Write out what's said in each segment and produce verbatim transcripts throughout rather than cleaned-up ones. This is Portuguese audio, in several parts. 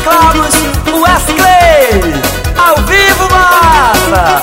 teclados, o Wesley, ao vivo, massa!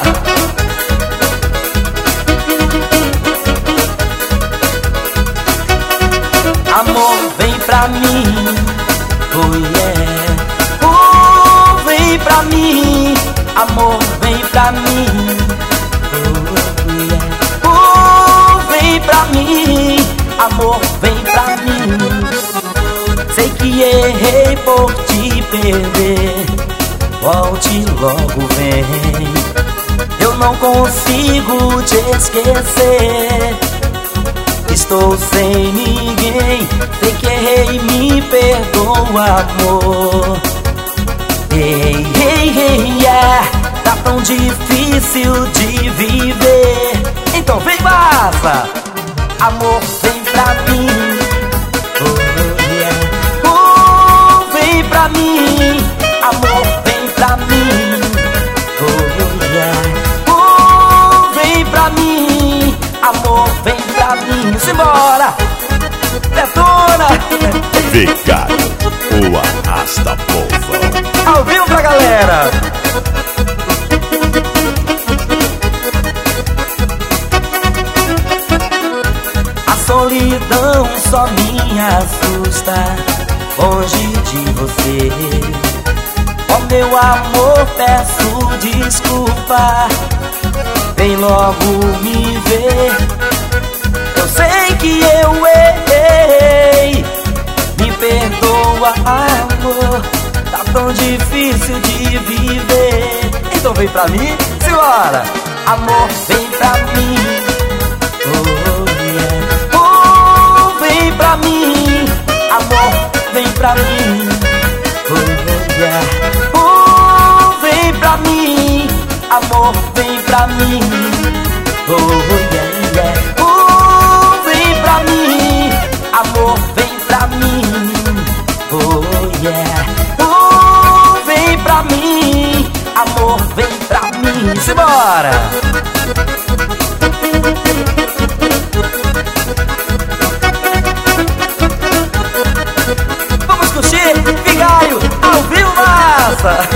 Amor, vem pra mim, oh yeah. Oh, vem pra mim, amor, vem pra mim, oh yeah. Oh, vem pra mim, amor, vem pra mim. Sei que errei por te perder, volte logo, vem. Eu não consigo te esquecer, estou sem ninguém. Sei que errei, me perdoa, amor. Ei, ei, ei, yeah. Tá tão difícil de viver, então vem, massa! Amor, vem pra mim, oh yeah. Oh, vem pra mim, amor, vem pra mim, oh yeah. Oh, vem pra mim, amor, vem pra mim. Simbora! Detona! Vicário, o arrasta povão. Ao vivo pra galera! A solidão só me assusta, longe de você. Ó meu amor, peço desculpa, vem logo me ver. Eu sei que eu errei, me perdoa, amor. Tá tão difícil de viver, então vem pra mim, simbora! Amor, vem pra mim, oh yeah. Oh, vem pra mim, amor, vem pra mim, oh yeah. Oh, vem pra mim, amor, vem pra mim, oh yeah, yeah. Oh, vem pra mim, amor, vem pra mim, oh yeah. Oh, vem pra mim, amor, vem pra mim. Simbora! Vamos curtir, Vigário, ao vivo, massa!